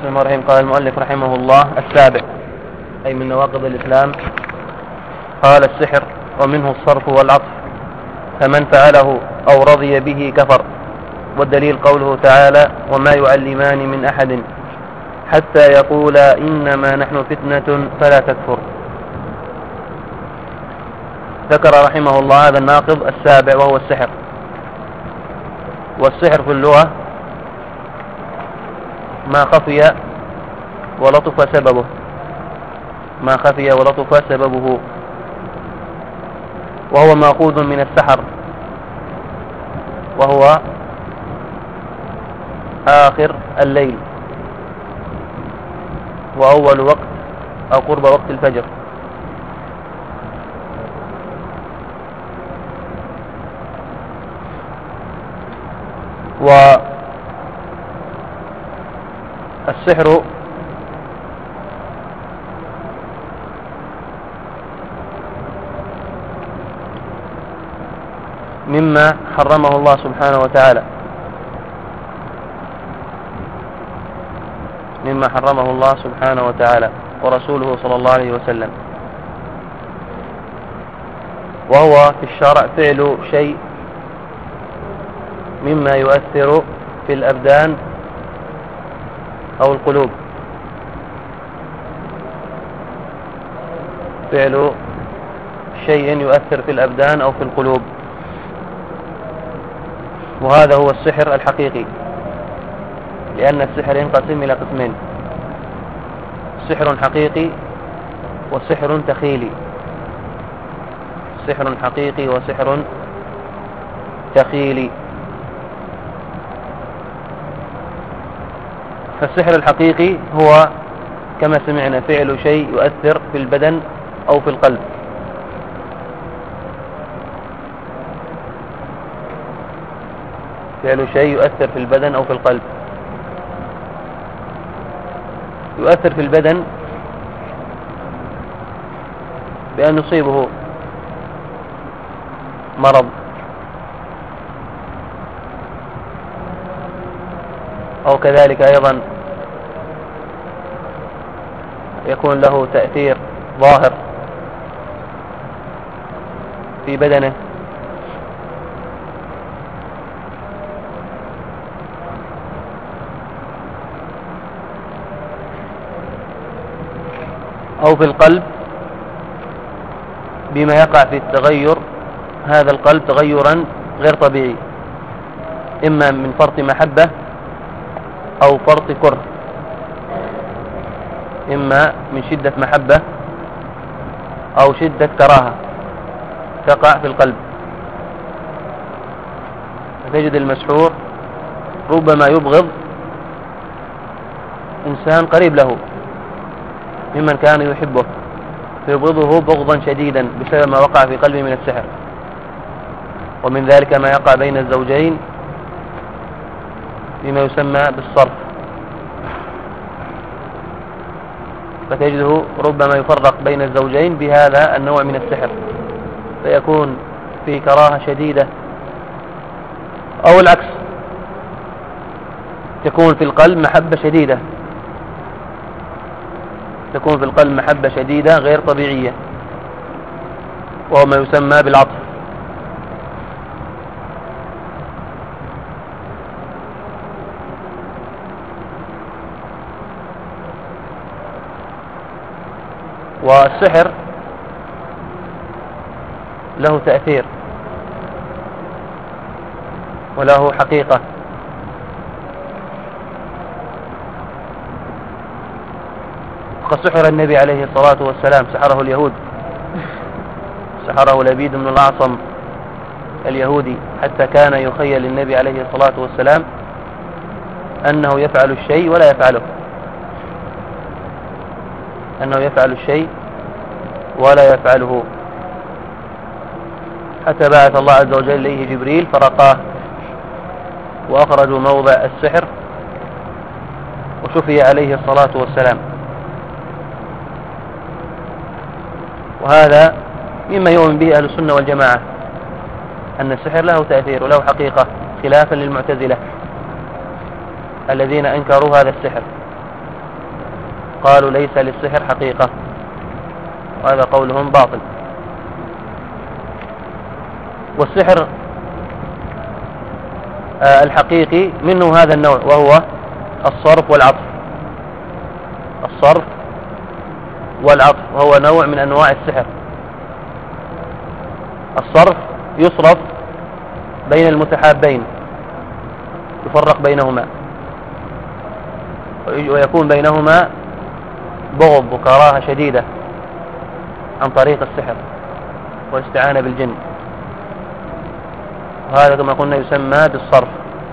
بسم الله الرحمن الرحيم. قال المؤلف رحمه الله: السابع أي من نواقض الإسلام. قال: السحر ومنه الصرف والعطف، فمن فعله أو رضي به كفر. والدليل قوله تعالى: وما يعلمان من أحد حتى يقولا إنما نحن فتنة فلا تكفر. ذكر رحمه الله هذا الناقض السابع وهو السحر. والسحر في اللغة ما خفي ولطف سببه، ما خفي ولطف سببه، وهو مأخوذ من السحر، وهو آخر الليل وأول وقت أو قرب وقت الفجر. والسحر مما حرمه الله سبحانه وتعالى، مما حرمه الله سبحانه وتعالى ورسوله صلى الله عليه وسلم. وهو في الشرع فعل شيء مما يؤثر في الأبدان أو القلوب، فعل شيء يؤثر في الأبدان أو في القلوب، وهذا هو السحر الحقيقي، لأن السحر ينقسم إلى قسمين: سحر حقيقي وسحر تخيلي. سحر حقيقي وسحر تخيلي. فالسحر الحقيقي هو كما سمعنا فعل شيء يؤثر في البدن أو في القلب، فعل شيء يؤثر في البدن أو في القلب. يؤثر في البدن بأن يصيبه مرض أو كذلك أيضا يكون له تأثير ظاهر في بدنه، أو في القلب بما يقع في التغير هذا القلب تغيرا غير طبيعي، إما من فرط محبة أو فرط كره، إما من شدة محبة أو شدة كراهة تقع في القلب. فتجد المسحور ربما يبغض إنسان قريب له ممن كان يحبه، فيبغضه بغضا شديدا بسبب ما وقع في قلبه من السحر. ومن ذلك ما يقع بين الزوجين بما يسمى بالصرف، فتجده ربما يفرق بين الزوجين بهذا النوع من السحر، فيكون في كراهة شديدة، أو العكس، تكون في القلب محبة شديدة، تكون في القلب محبة شديدة غير طبيعية، وهو ما يسمى بالعطف. والسحر له تأثير وله حقيقة. وقد سحر النبي عليه الصلاة والسلام، سحره اليهود، سحره لبيد بن الأعصم اليهودي، حتى كان يخيل للنبي عليه الصلاة والسلام أنه يفعل الشيء ولا يفعله، أنه يفعل الشيء ولا يفعله، حتى بعث الله عز وجل إليه جبريل فرقاه وأخرجوا موضع السحر وشفي عليه الصلاة والسلام. وهذا مما يؤمن به أهل السنة والجماعة، أن السحر له تأثير وله حقيقة، خلافا للمعتزلة الذين أنكروا هذا السحر قالوا ليس للسحر حقيقة، وهذا قولهم باطل. والسحر الحقيقي منه هذا النوع، وهو الصرف والعطف. الصرف والعطف وهو نوع من أنواع السحر. الصرف يصرف بين المتحابين، يفرق بينهما ويكون بينهما بغض وكراهة شديدة عن طريق السحر والاستعانة بالجن، وهذا كما قلنا يسمى بالصرف.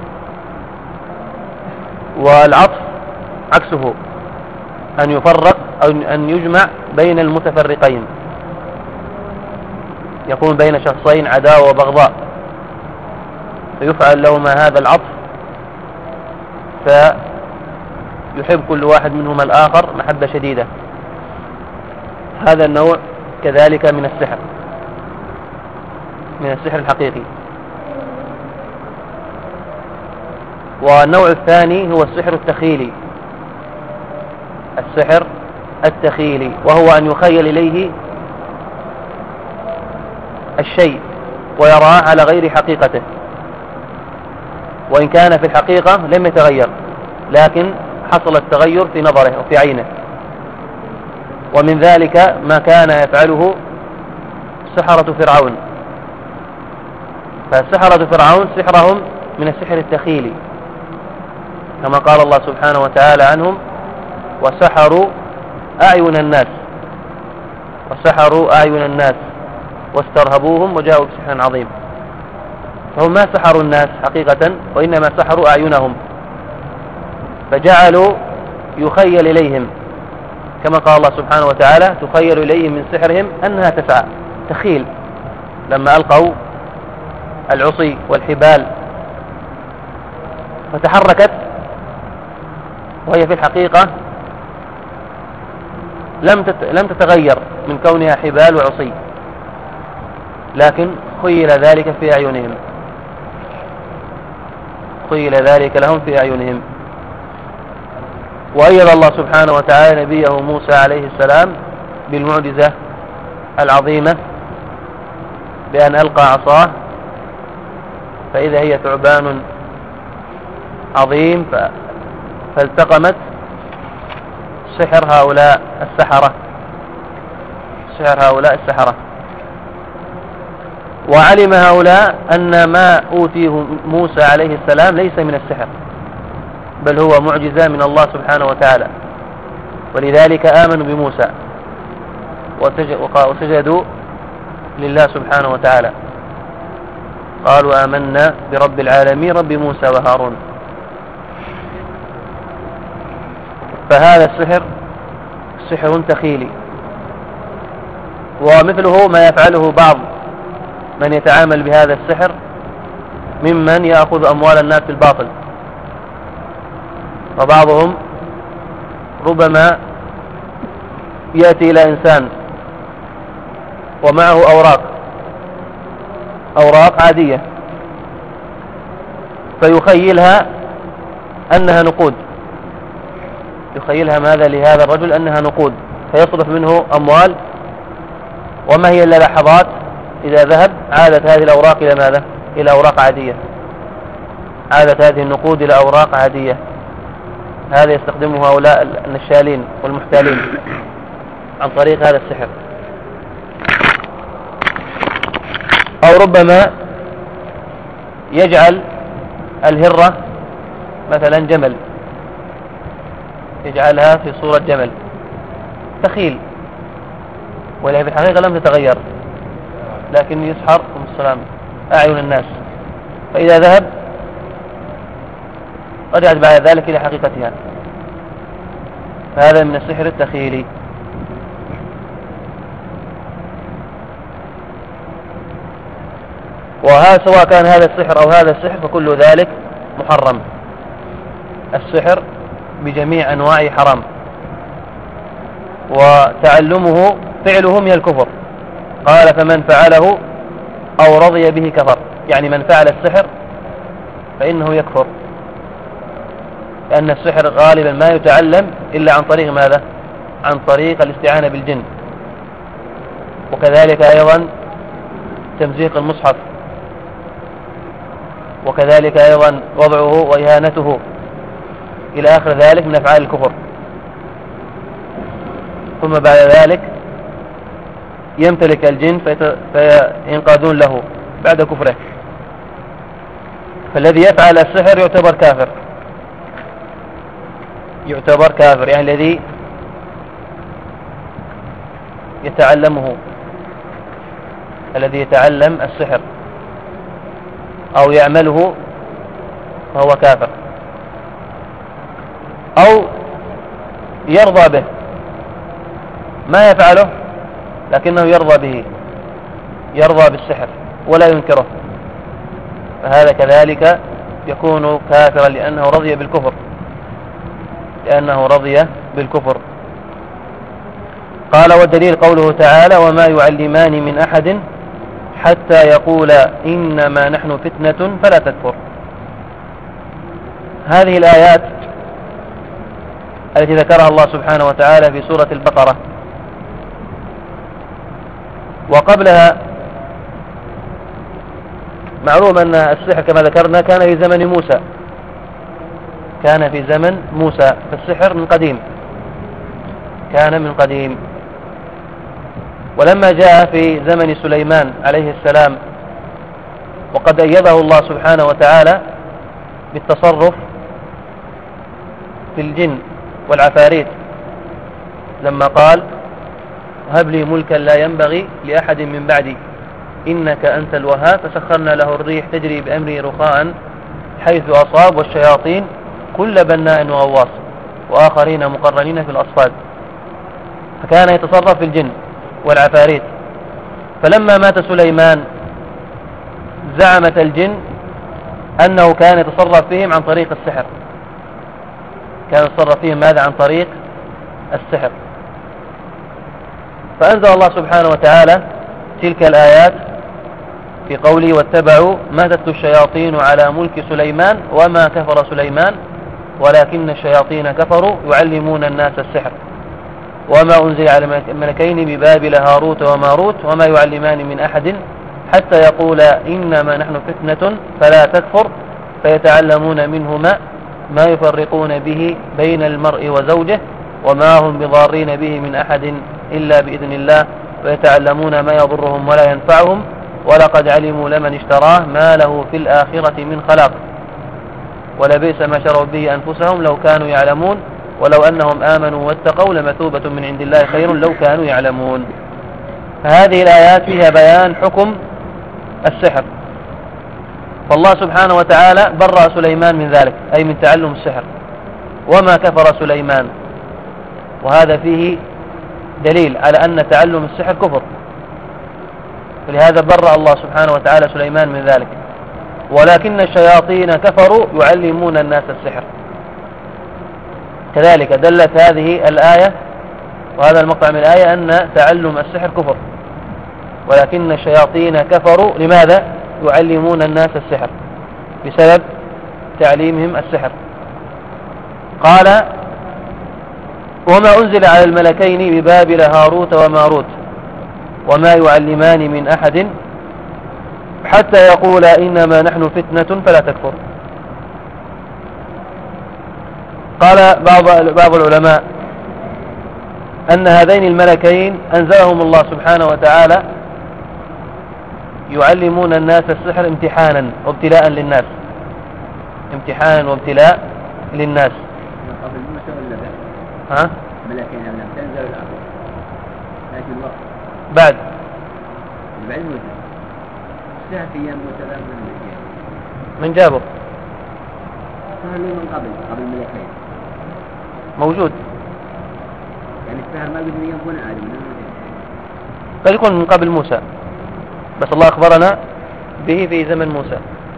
والعطف عكسه، أن يفرق أو أن يجمع بين المتفرقين، يكون بين شخصين عداوة وبغضاء، فيفعل لهما هذا العطف فيحب كل واحد منهما الآخر محبة شديدة. هذا النوع كذلك من السحر، من السحر الحقيقي. والنوع الثاني هو السحر التخيلي. السحر التخيلي وهو أن يخيل إليه الشيء ويراه على غير حقيقته، وإن كان في الحقيقة لم يتغير، لكن حصل التغير في نظره وفي عينه. ومن ذلك ما كان يفعله سحرة فرعون. فسحرة فرعون سحرهم من السحر التخيلي، كما قال الله سبحانه وتعالى عنهم: وسحروا أعين الناس، وسحروا أعين الناس واسترهبوهم وجاءوا بسحر عظيم. فهم ما سحروا الناس حقيقة، وإنما سحروا أعينهم، فجعلوا يخيل إليهم، كما قال الله سبحانه وتعالى: تخيل إليهم من سحرهم أنها تسعى. تخيل، لما ألقوا العصي والحبال فتحركت وهي في الحقيقة لم تتغير من كونها حبال وعصي، لكن خيل ذلك في أعينهم، خيل ذلك لهم في أعينهم. وأيد الله سبحانه وتعالى نبيه موسى عليه السلام بالمعجزة العظيمة بأن ألقى عصاه فإذا هي ثعبان عظيم فالتقمت سحر هؤلاء السحرة. وعلم هؤلاء أن ما أوتيه موسى عليه السلام ليس من السحر، بل هو معجزة من الله سبحانه وتعالى، ولذلك آمنوا بموسى وسجدوا لله سبحانه وتعالى، قالوا آمنا برب العالمين رب موسى وهارون. فهذا السحر سحر تخيلي، ومثله ما يفعله بعض من يتعامل بهذا السحر ممن يأخذ أموال الناس بالباطل. وبعضهم ربما يأتي إلى إنسان ومعه أوراق عادية، فيخيلها أنها نقود، يخيلها ماذا لهذا الرجل أنها نقود، فيصرف منه أموال، وما هي إلا لحظات إذا ذهب عادت هذه الأوراق إلى ماذا؟ إلى أوراق عادية، عادت هذه النقود إلى أوراق عادية. هذا يستخدمه هؤلاء النشالين والمحتالين عن طريق هذا السحر. أو ربما يجعل الهرة مثلا جمل، يجعلها في صورة جمل تخيل، وهي في الحقيقة لم تتغير، لكن يسحر السلام أعين الناس، فإذا ذهب رجعت بعد ذلك إلى حقيقتها. هذا من السحر التخيلي. وهذا سواء كان هذا السحر أو هذا السحر فكل ذلك محرم. السحر بجميع أنواعه حرام، وتعلمه فعله من الكفر. قال: فمن فعله أو رضي به كفر، يعني من فعل السحر فإنه يكفر، لأن السحر غالبا ما يتعلم إلا عن طريق ماذا؟ عن طريق الاستعانة بالجن، وكذلك أيضا تمزيق المصحف، وكذلك أيضا وضعه وإهانته إلى آخر ذلك من أفعال الكفر. ثم بعد ذلك يمتلك الجن فينقادون له بعد كفره. فالذي يفعل السحر يعتبر كافر، يعني الذي يتعلم السحر أو يعمله فهو كافر، أو يرضى به، ما يفعله لكنه يرضى بالسحر ولا ينكره، فهذا كذلك يكون كافرا لأنه رضي بالكفر. قال: والدليل قوله تعالى: وما يعلمان من أحد حتى يقولا إنما نحن فتنة فلا تكفر. هذه الآيات التي ذكرها الله سبحانه وتعالى في سورة البقرة، وقبلها معلوم أن السحر كما ذكرنا كان في زمن موسى، فالسحر كان من قديم. ولما جاء في زمن سليمان عليه السلام وقد أيده الله سبحانه وتعالى بالتصرف في الجن والعفاريت، لما قال: هب لي ملكا لا ينبغي لأحد من بعدي إنك أنت الوهاب، فسخرنا له الريح تجري بأمره رخاء حيث أصاب، والشياطين كل بناء وغواص وآخرين مقرنين في الأصفاد. فكان يتصرف في الجن والعفاريت. فلما مات سليمان زعمت الجن أنه كان يتصرف فيهم عن طريق السحر، ماذا؟ عن طريق السحر. فأنزل الله سبحانه وتعالى تلك الآيات في قوله: واتبعوا ما تتلو الشياطين على ملك سليمان وما كفر سليمان ولكن الشياطين كفروا يعلمون الناس السحر وما أنزل على الملكين ببابل هاروت وماروت وما يعلمان من أحد حتى يقولا إنما نحن فتنة فلا تكفر فيتعلمون منهما ما يفرقون به بين المرء وزوجه وما هم بضارين به من أحد إلا بإذن الله ويتعلمون ما يضرهم ولا ينفعهم ولقد علموا لمن اشتراه ما له في الآخرة من خلاق ولبئس ما شروا به أنفسهم لو كانوا يعلمون ولو أنهم آمنوا واتقوا لمثوبة من عند الله خير لو كانوا يعلمون. فهذه الآيات فيها بيان حكم السحر، فالله سبحانه وتعالى برأ سليمان من ذلك، أي من تعلم السحر، وما كفر سليمان، وهذا فيه دليل على أن تعلم السحر كفر، فلهذا برأ الله سبحانه وتعالى سليمان من ذلك. ولكن الشياطين كفروا يعلمون الناس السحر. كذلك دلت هذه الآية وهذا المقطع من الآية أن تعلم السحر كفر، ولكن الشياطين كفروا لماذا؟ يعلمون الناس السحر بسبب تعليمهم السحر. قال: وما أنزل على الملكين ببابل هاروت وماروت وما يعلمان من أحد حتى يقولا إنما نحن فتنة فلا تكفر. قال بعض العلماء أن هذين الملكين أنزلهم الله سبحانه وتعالى يعلمون الناس السحر امتحانا وابتلاء للناس، قبل موسى ولا بعد؟ ملكين لم تنزل الأرض لكن الوقت بعد موسى. السحر في أيام موسى من جابه؟ كان من قبل ملكين موجود، يعني السحر ما قدر ينبون آدم قد يكون من قبل موسى، بس الله أخبرنا به في زمن موسى.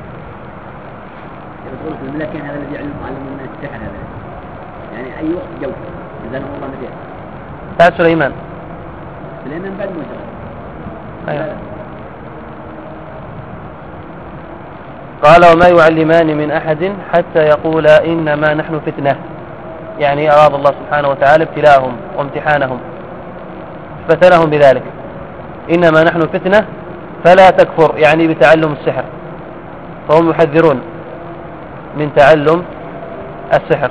يقول في الملكين هذا الذي علموا الناس السحر هذا، يعني أي وقت جو نزلهم الله متى؟ بعد سليمان بعد موسى. أيوة. قال: وما يعلمان من أحد حتى يقولا إنما نحن فتنة يعني أراد الله سبحانه وتعالى ابتلاءهم وامتحانهم فتنهم بذلك. إنما نحن فتنة فلا تكفر، يعني بتعلم السحر، فهم يحذرون من تعلم السحر.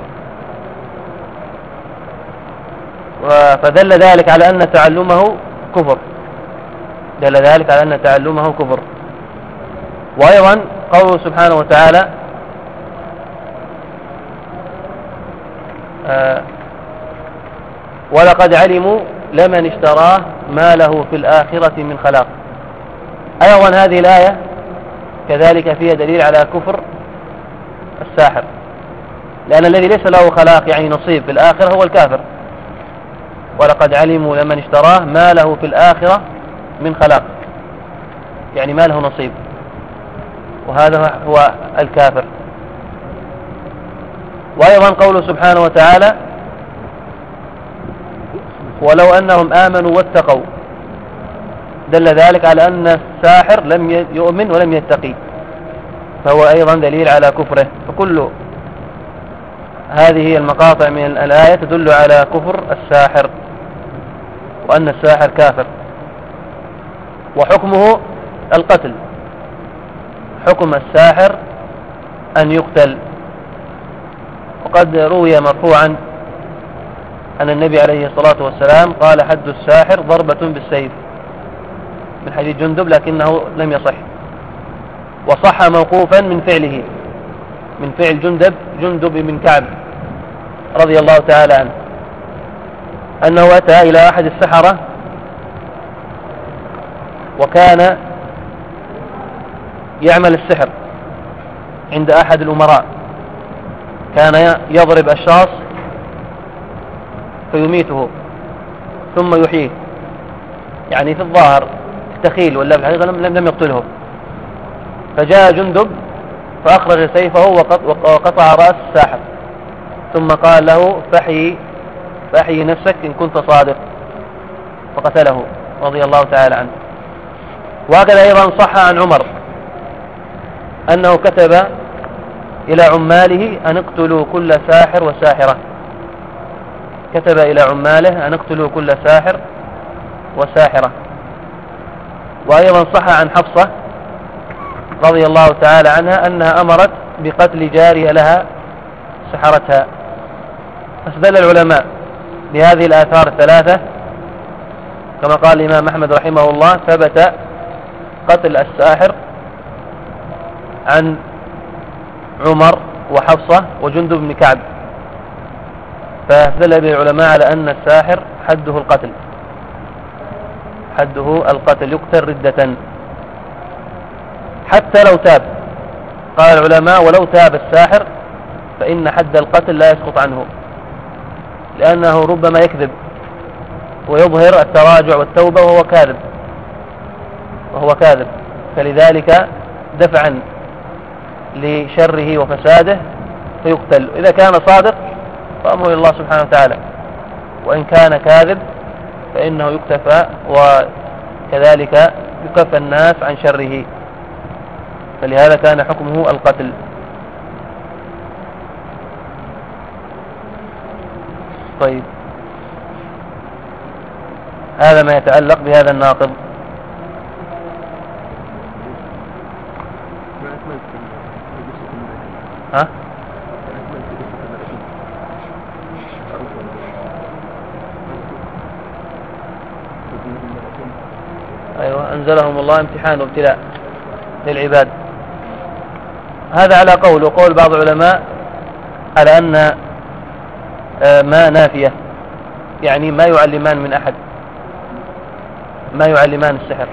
فدل ذلك على أن تعلمه كفر، دل ذلك على أن تعلمه كفر. وأيضا قوله سبحانه وتعالى ولقد علموا لمن اشتراه ما له في الآخرة من خلاق. أيضا هذه الآية كذلك فيها دليل على كفر الساحر، لأن الذي ليس له خلاق يعني نصيب في الآخرة هو الكافر. ولقد علموا لمن اشتراه ما له في الآخرة من خلاق، يعني ما له نصيب، وهذا هو الكافر. وأيضا قوله سبحانه وتعالى ولو أنهم آمنوا واتقوا، دل ذلك على أن الساحر لم يؤمن ولم يتقي، فهو أيضا دليل على كفره. فكل هذه المقاطع من الآية تدل على كفر الساحر وأن الساحر كافر. وحكمه القتل، حكم الساحر أن يقتل. وقد روي مرفوعا أن النبي عليه الصلاة والسلام قال حد الساحر ضربة بالسيف، من حديث جندب لكنه لم يصح. وصح موقوفا من فعله، من فعل جندب بن كعب رضي الله تعالى عنه، أنه أتى إلى أحد السحرة وكان يعمل السحر عند أحد الأمراء، كان يضرب الشخص فيميته ثم يحييه، يعني في الظاهر تخيل ولا في الحقيقة لم يقتله. فجاء جندب فأخرج سيفه وقطع رأس الساحر، ثم قال له فأحيي نفسك إن كنت صادق، فقتله رضي الله تعالى عنه. وهكذا أيضا صح عن عمر أنه كتب إلى عماله أن اقتلوا كل ساحر وساحرة، كتب إلى عماله أن اقتلوا كل ساحر وساحرة. وأيضا صح عن حفصة رضي الله تعالى عنها أنها أمرت بقتل جارية لها سحرتها. فاستدل العلماء بهذه الآثار الثلاثة كما قال الإمام أحمد رحمه الله ثبت قتل الساحر عن عمر وحفصة وجندب بن كعب، فاستدل به العلماء على أن الساحر حده القتل، حده القتل، يقتل ردة حتى لو تاب. قال العلماء ولو تاب الساحر فإن حد القتل لا يسقط عنه، لأنه ربما يكذب ويظهر التراجع والتوبة وهو كاذب، فلذلك دفعا لشره وفساده فيقتل. إذا كان صادق فأمره الله سبحانه وتعالى، وإن كان كاذب فإنه يكتفى، وكذلك يكفى الناس عن شره، فلهذا كان حكمه القتل. طيب، هذا ما يتعلق بهذا الناقض. ها؟ أيوة، أنزلهم الله امتحان وابتلاء للعباد. هذا على قول، وقول بعض العلماء على أن ما نافية، يعني ما يعلمان من أحد، ما يعلمان السحر.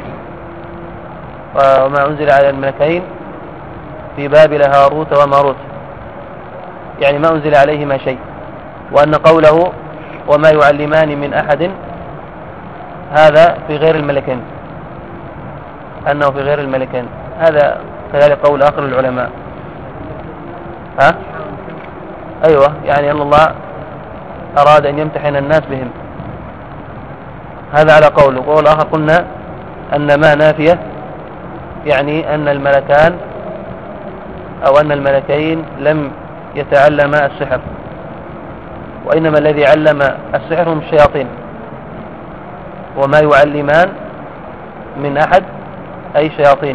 وما أنزل على الملكين في بابل هاروت وماروت، يعني ما أنزل عليهما شيء. وأن قوله وما يعلمان من أحد هذا في غير الملكين، أنه في غير الملكين، هذا كذلك قول آخر العلماء. ها؟ أيوة، يعني أن الله أراد أن يمتحن الناس بهم، هذا على قول. وقول آخر قلنا أن ما نافية، يعني أن الملكان أو أن الملكين لم يتعلما السحر، وإنما الذي علم السحر هم الشياطين، وما يعلمان من أحد أي شياطين.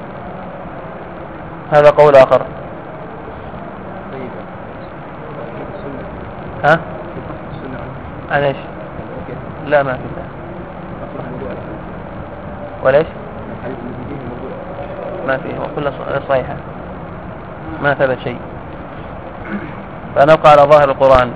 هذا قول آخر. ها؟ عن ايش؟ لا ما في وليش؟ ما فيه، وكل صحيحة ما ثبت شيء، فنبقى على ظاهر القرآن.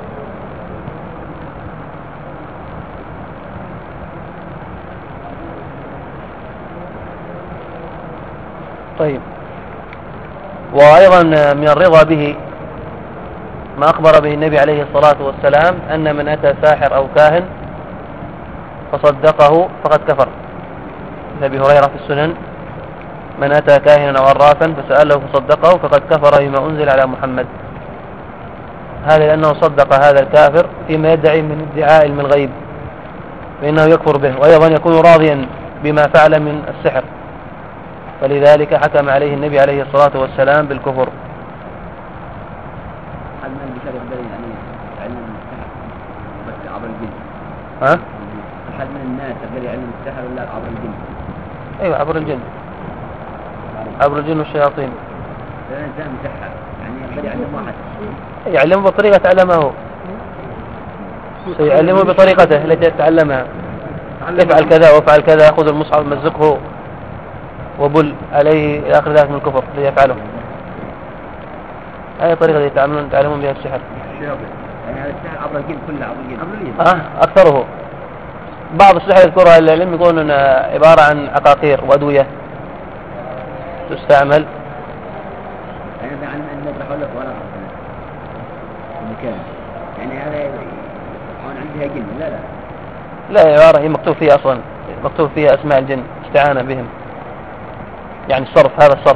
طيب، وأيضا من الرضا به ما أخبر به النبي عليه الصلاة والسلام أن من أتى ساحر أو كاهن فصدقه فقد كفر. النبي هريرة في السنن: من أتى كاهنا أو عرافا فسأله فصدقه فقد كفر بما أنزل على محمد. هذا لأنه صدق هذا الكافر فيما يدعي من ادعاء علم الغيب، فإنه يكفر به، وأيضا يكون راضيا بما فعل من السحر، فلذلك حكم عليه النبي عليه الصلاة والسلام بالكفر. ها؟ أحد من الناس يقدر يعلم السحر ولا عبر الجن؟ أيوة عبر الجن، عبر الجن والشياطين. الإنسان مسحر يعني يقدر يعلم واحد، يعلمه بطريقة تعلمه، سيعلمه بطريقته التي يتعلمها. افعل كذا وافعل كذا، خذ المصحف مزقه وبل عليه إلى آخر ذلك من الكفر الذي يفعله. هذه الطريقة التي تعلمون بها السحر. يعني هذا السحر عبر الجن كله، عبر الجن. أكثره. بعض السحر يذكرها العلم يقول أن عبارة عن عقاقير وأدوية تستعمل. يعني بعلم أن نذبح ولا ورقة المكان، يعني هذا يكون عندها جن؟ لا عبارة هي مكتوب فيها أصلا، مكتوب فيها أسماء الجن استعانة بهم، يعني الصرف، هذا الصرف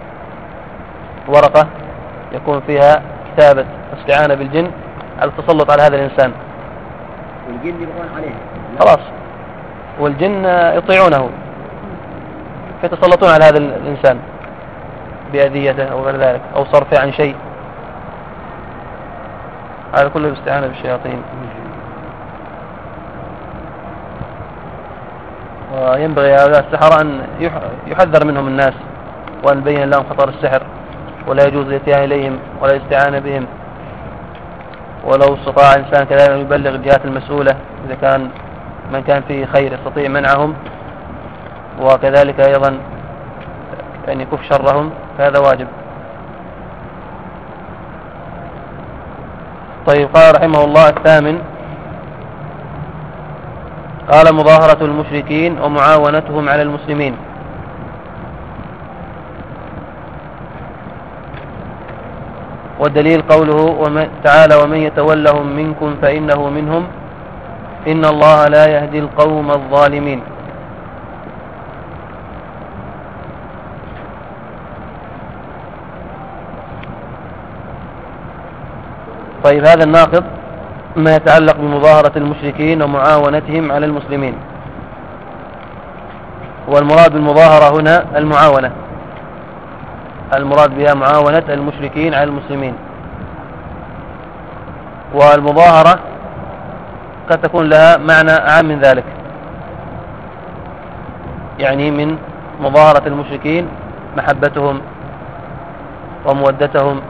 ورقة يكون فيها كتابة استعانة بالجن على التسلط على هذا الإنسان. والجن يبغون عليه خلاص، والجن يطيعونه فيتسلطون على هذا الإنسان بأذيته أو غير ذلك، أو صرفه عن شيء. هذا كله باستعانة بالشياطين. وينبغي هؤلاء السحرة أن يحذر منهم الناس، وأن نبين لهم خطر السحر، ولا يجوز الاتيان إليهم ولا الاستعانة بهم. ولو استطاع إنسان كذلك أن يبلغ الجهات المسؤولة إذا كان من كان فيه خير يستطيع منعهم، وكذلك أيضا أن يكف شرهم، فهذا واجب. طيب، قال رحمه الله: الثامن، قال: مظاهرة المشركين ومعاونتهم على المسلمين. والدليل قوله تعالى: ومن يتولهم منكم فإنه منهم إن الله لا يهدي القوم الظالمين. طيب، هذا الناقض ما يتعلق بمظاهرة المشركين ومعاونتهم على المسلمين. والمراد بالمظاهرة هنا المعاونة، المراد بها معاونة المشركين على المسلمين. والمظاهرة قد تكون لها معنى أعم من ذلك، يعني من مظاهرة المشركين محبتهم ومودتهم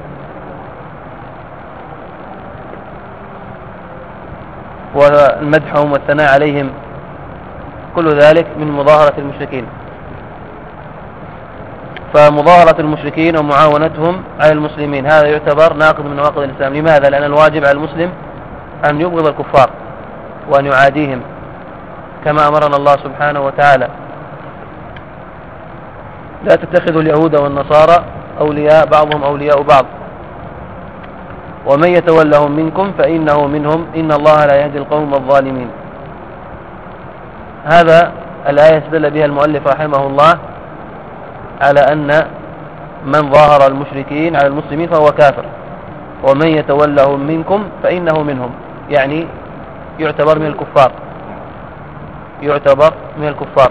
والمدحهم والثناء عليهم، كل ذلك من مظاهرة المشركين. فمظاهرة المشركين ومعاونتهم على المسلمين هذا يعتبر ناقض من نواقض الإسلام. لماذا؟ لأن الواجب على المسلم أن يبغض الكفار وأن يعاديهم، كما أمرنا الله سبحانه وتعالى: لا تتخذوا اليهود والنصارى أولياء بعضهم أولياء بعض ومن يتولهم منكم فإنه منهم إن الله لا يهدي القوم الظالمين. هذا الآية استدل بها المؤلف رحمه الله على أن من ظاهر المشركين على المسلمين فهو كافر، ومن يتولهم منكم فإنه منهم، يعني يعتبر من الكفار، يعتبر من الكفار.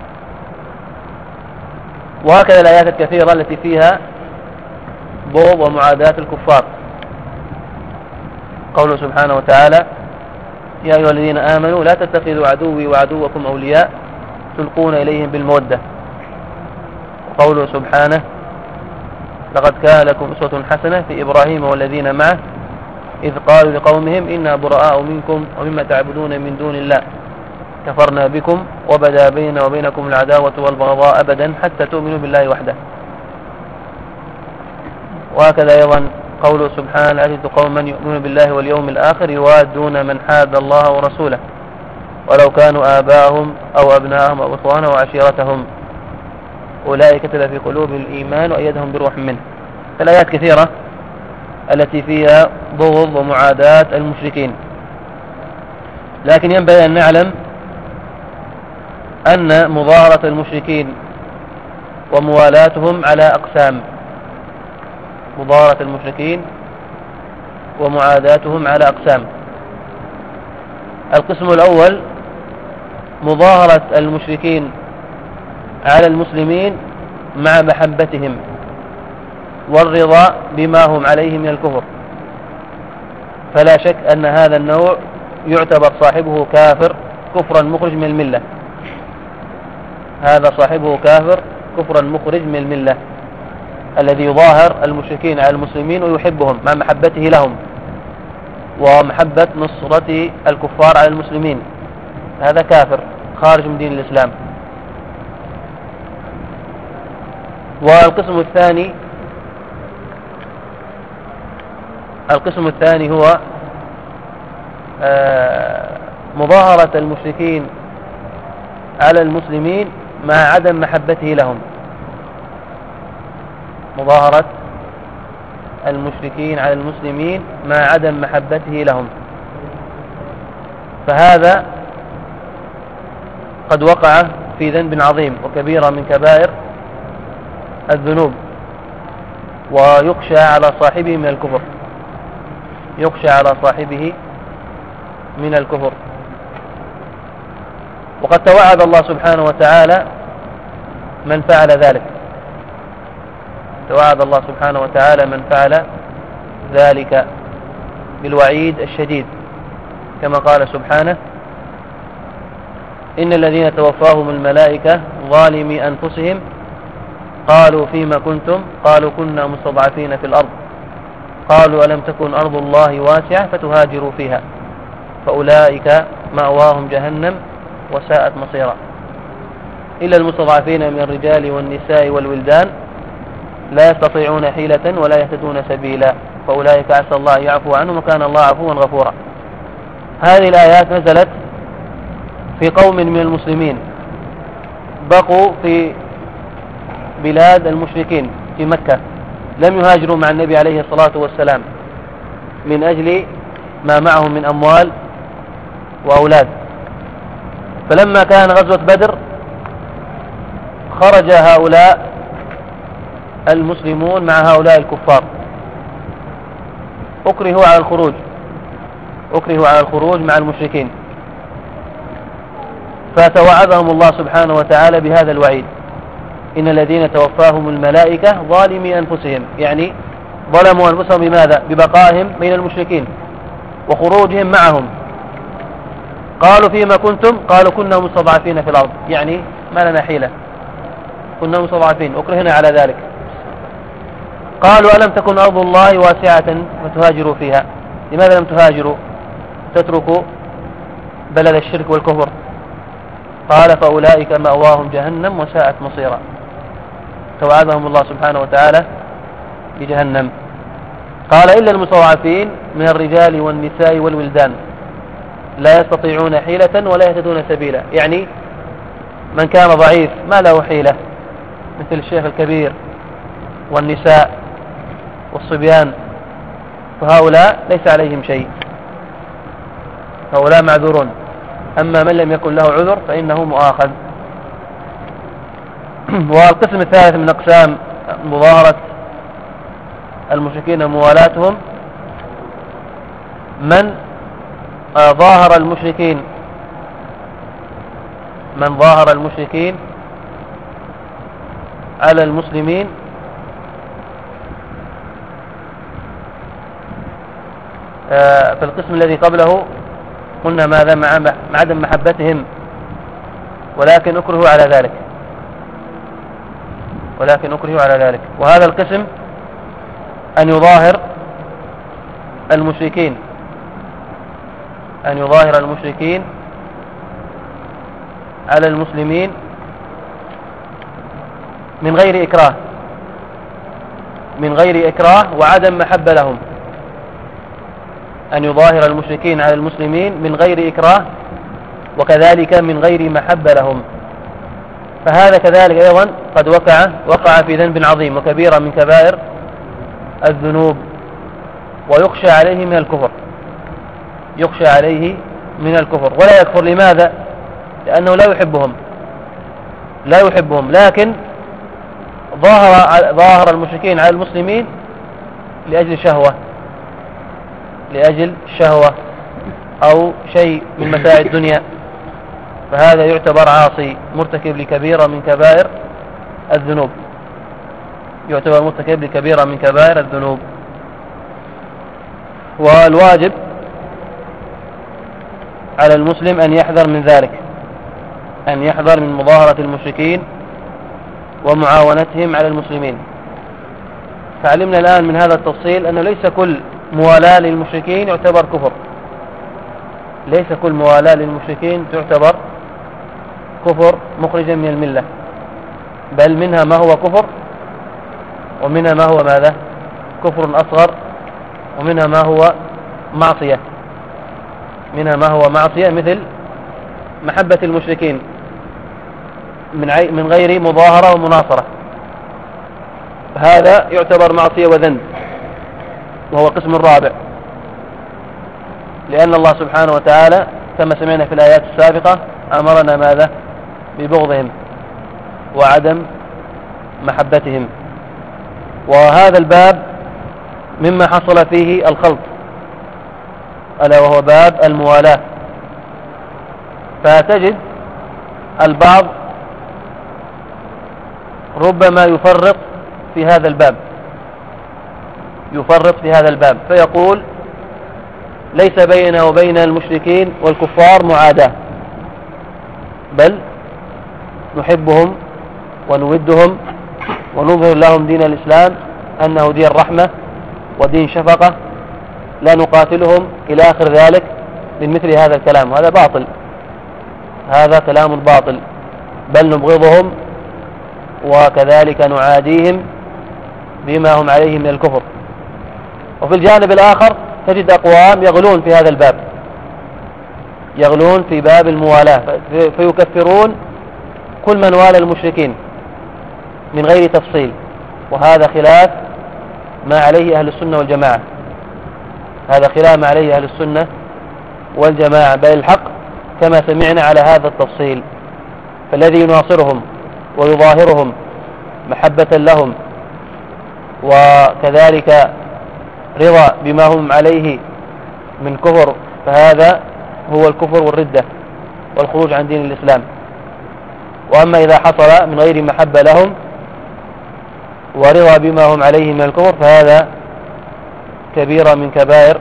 وهكذا الآيات الكثيرة التي فيها بغض ومعاداة الكفار. قوله سبحانه وتعالى: يا أيها الذين آمنوا لا تتخذوا عدوي وعدوكم أولياء تلقون إليهم بالمودة. قوله سبحانه: لقد كان لكم أسوة حسنة في إبراهيم والذين معه إذ قالوا لقومهم إنا براء منكم ومما تعبدون من دون الله كفرنا بكم وبدا بيننا وبينكم العداوة والبغضاء أبدا حتى تؤمنوا بالله وحده. وهكذا أيضا قوله سبحانه: أجد قوما يؤمنون بالله واليوم الآخر يوادون من حاد الله ورسوله ولو كانوا آباءهم أو أبناءهم أو إخوانهم وعشيرتهم أولئك كتب في قلوبهم الإيمان وأيدهم بروح منه. الآيات كثيرة التي فيها بغض ومعاداة المشركين، لكن ينبغي أن نعلم أن مظاهرة المشركين وموالاتهم على أقسام. مظاهرة المشركين ومعاداتهم على أقسام. القسم الأول مظاهرة المشركين على المسلمين مع محبتهم والرضا بما هم عليه من الكفر، فلا شك أن هذا النوع يعتبر صاحبه كافر كفرا مخرج من الملة. هذا صاحبه كافر كفرا مخرج من الملة، الذي يظاهر المشركين على المسلمين ويحبهم مع محبته لهم ومحبة نصرة الكفار على المسلمين، هذا كافر خارج من دين الإسلام. والقسم الثاني هو مظاهرة المشركين على المسلمين مع عدم محبته لهم. مظاهرة المشركين على المسلمين مع عدم محبته لهم، فهذا قد وقع في ذنب عظيم وكبيرة من كبائر الذنوب، ويخشى على صاحبه من الكفر. يخشى على صاحبه من الكفر. وقد توعد الله سبحانه وتعالى من فعل ذلك. توعد الله سبحانه وتعالى من فعل ذلك بالوعيد الشديد، كما قال سبحانه: إن الذين توفاهم الملائكة ظالمي أنفسهم قالوا فيما كنتم قالوا كنا مستضعفين في الأرض قالوا ألم تكن أرض الله واسعة فتهاجروا فيها فأولئك مأواهم جهنم وساءت مصيرا إلا المستضعفين من الرجال والنساء والولدان لا يستطيعون حيلة ولا يهتدون سبيلا فأولئك عسى الله أن يعفو عنهم وكان الله عفوا غفورا. هذه الآيات نزلت في قوم من المسلمين بقوا في بلاد المشركين في مكة، لم يهاجروا مع النبي عليه الصلاة والسلام من أجل ما معهم من أموال وأولاد. فلما كان غزوة بدر خرج هؤلاء المسلمون مع هؤلاء الكفار، أكرهوا على الخروج مع المشركين، فتوعدهم الله سبحانه وتعالى بهذا الوعيد: إن الذين توفاهم الملائكة ظالمي أنفسهم، يعني ظلموا أنفسهم بماذا؟ ببقائهم بين المشركين وخروجهم معهم. قالوا فيما كنتم قالوا كنا مستضعفين في الأرض، يعني ما لنا حيلة، كنا مستضعفين أكرهنا على ذلك. قالوا ألم تكن أرض الله واسعة فتهاجروا فيها، لماذا لم تهاجروا تتركوا بلد الشرك والكفر؟ قال فأولئك مأواهم جهنم وساءت مصيرا. توعدهم الله سبحانه وتعالى بجهنم. قال إلا المستضعفين من الرجال والنساء والولدان لا يستطيعون حيلة ولا يهتدون سبيلا، يعني من كان ضعيف ما له حيلة مثل الشيخ الكبير والنساء والصبيان، فهؤلاء ليس عليهم شيء، هؤلاء معذورون. أما من لم يكن له عذر فإنه مؤاخذ. والقسم الثالث من أقسام مظاهرة المشركين وموالاتهم من ظاهر المشركين على المسلمين في القسم الذي قبله قلنا ماذا؟ مع عدم محبتهم، ولكن أكرهوا على ذلك. وهذا القسم أن يظاهر المشركين على المسلمين من غير إكراه وعدم محبة لهم. أن يظاهر المشركين على المسلمين من غير إكراه وكذلك من غير محبة لهم. فهذا كذلك أيضا قد وقع في ذنب عظيم وكبيرة من كبائر الذنوب، ويخشى عليه من الكفر ولا يكفر. لماذا؟ لأنه لا يحبهم، لكن ظاهر المشركين على المسلمين لأجل شهوة أو شيء من متاع الدنيا، فهذا يعتبر عاصي مرتكب لكبيرة من كبائر الذنوب. والواجب على المسلم أن يحذر من ذلك، أن يحذر من مظاهرة المشركين ومعاونتهم على المسلمين. فعلمنا الآن من هذا التفصيل أنه ليس كل موالاة للمشركين يعتبر كفر، كفر مخرجا من الملة، بل منها ما هو كفر ومنها ما هو ماذا؟ كفر أصغر، ومنها ما هو معصية، مثل محبة المشركين من غير مظاهرة ومناصرة، هذا يعتبر معصية وذنب، وهو قسم الرابع. لأن الله سبحانه وتعالى كما سمعنا في الآيات السابقة أمرنا ماذا؟ ببغضهم وعدم محبتهم. وهذا الباب مما حصل فيه الخلط، ألا وهو باب الموالاة. فتجد البعض ربما يفرط في هذا الباب، فيقول ليس بيننا وبين المشركين والكفار معاداة، بل نحبهم ونودهم ونظهر لهم دين الإسلام أنه دين رحمة ودين شفقة، لا نقاتلهم إلى آخر ذلك من مثل هذا الكلام. هذا باطل، هذا كلام باطل، بل نبغضهم وكذلك نعاديهم بما هم عليه من الكفر. وفي الجانب الآخر تجد أقوام يغلون في هذا الباب، يغلون في باب الموالاة، فيكفرون كل من والى المشركين من غير تفصيل، وهذا خلاف ما عليه أهل السنة والجماعة، بل الحق كما سمعنا على هذا التفصيل. فالذي يناصرهم ويظاهرهم محبة لهم وكذلك رضا بما هم عليه من كفر، فهذا هو الكفر والردة والخروج عن دين الإسلام. وأما إذا حصل من غير محبة لهم ورضا بما هم عليه من الكفر، فهذا كبيرة من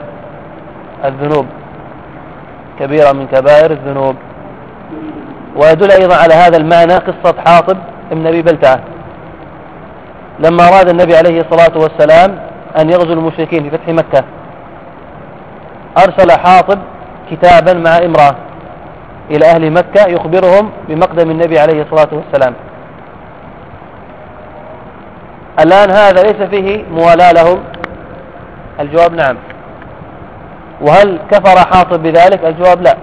كبائر الذنوب. ويدل أيضا على هذا المعنى قصة حاطب ابن أبي بلتعة، لما أراد النبي عليه الصلاة والسلام أن يغزو المشركين في فتح مكة، أرسل حاطب كتابا مع امرأة إلى أهل مكة يخبرهم بمقدم النبي عليه الصلاة والسلام. الآن هذا ليس فيه موالاة لهم؟ الجواب نعم. وهل كفر حاطب بذلك؟ الجواب لا.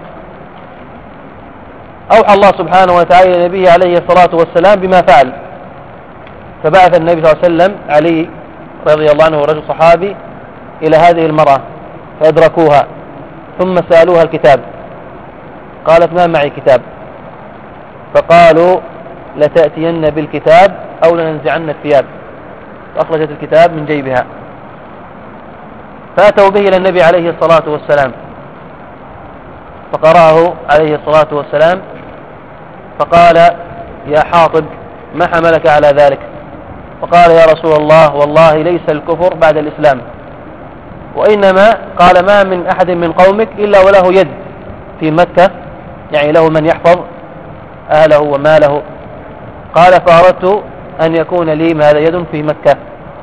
أوحى الله سبحانه وتعالى لنبيه عليه الصلاة والسلام بما فعل، فبعث النبي صلى الله عليه وسلم علي رضي الله عنه رجل صحابي إلى هذه المرأة فأدركوها، ثم سألوها الكتاب، قالت ما معي كتاب، فقالوا لتأتين بالكتاب أو لننزعن الثياب، فأخرجت الكتاب من جيبها، فأتوا به إلى النبي عليه الصلاة والسلام، فقرأه عليه الصلاة والسلام، فقال يا حاطب ما حملك على ذلك؟ فقال يا رسول الله والله ليس الكفر بعد الإسلام، وإنما قال ما من أحد من قومك إلا وله يد في مكة، يعني له من يحفظ أهله وماله. قال فأردت أن يكون لي ماذا يد في مكة.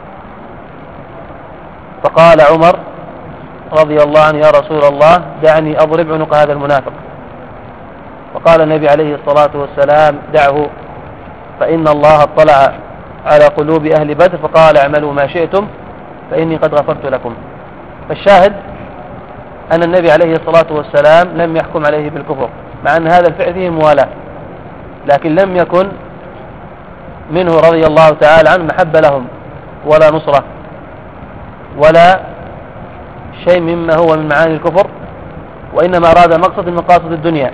فقال عمر رضي الله عنه يا رسول الله دعني أضرب عنق هذا المنافق. وقال النبي عليه الصلاة والسلام دعه فإن الله اطلع على قلوب أهل بدر فقال اعملوا ما شئتم فإني قد غفرت لكم. فالشاهد أن النبي عليه الصلاة والسلام لم يحكم عليه بالكفر، مع أن هذا الفعل فيه موالاة، لكن لم يكن منه رضي الله تعالى عنه محبة لهم ولا نصرة ولا شيء مما هو من معاني الكفر، وإنما أراد مقصد من مقاصد الدنيا.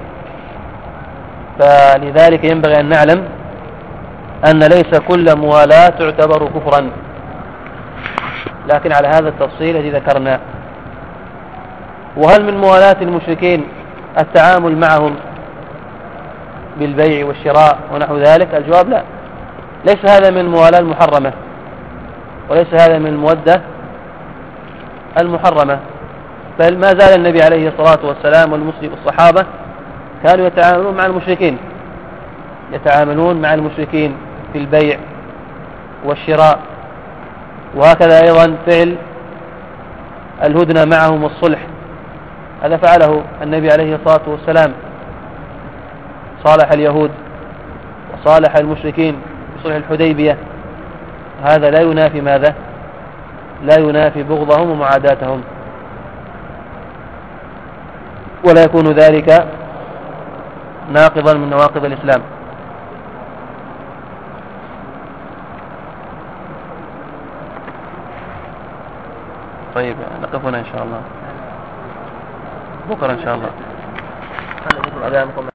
فلذلك ينبغي أن نعلم أن ليس كل موالاة تعتبر كفرا، لكن على هذا التفصيل الذي ذكرنا. وهل من موالاة المشركين التعامل معهم بالبيع والشراء ونحو ذلك؟ الجواب لا، ليس هذا من الموالاة المحرمة، وليس هذا من المودة المحرمة، بل ما زال النبي عليه الصلاة والسلام والصحابة كانوا يتعاملون مع المشركين، يتعاملون مع المشركين في البيع والشراء. وهكذا أيضا فعل الهدنة معهم والصلح، هذا فعله النبي عليه الصلاة والسلام، صالح اليهود وصالح المشركين بصلح الحديبية. هذا لا ينافي ماذا؟ لا ينافي بغضهم ومعاداتهم، ولا يكون ذلك ناقضا من نواقض الإسلام. طيب نقف هنا إن شاء الله، بكرة إن شاء الله.